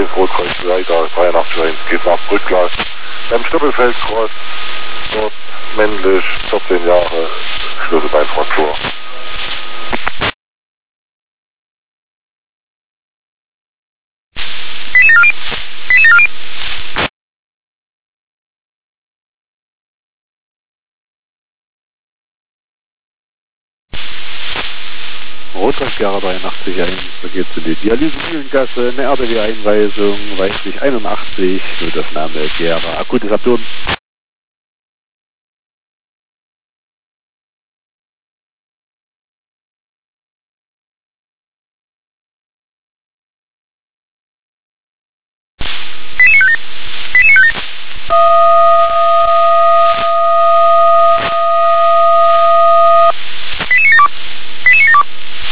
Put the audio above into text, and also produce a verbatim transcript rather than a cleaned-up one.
eins, Rotkreuz Leiter dreiundachtzig eins, geht nach Brückglas. Beim Stoppelfeldkreuz, dort männlich, vierzehn Jahre, Schlüsselbeinfraktur. Rotkreuz dreiundachtzig eins, da geht zu die Dialyse-Mühlengasse, eine R B W-Einweisung, Weißlich einundachtzig, Notaufnahme Gera, akutes Abturn.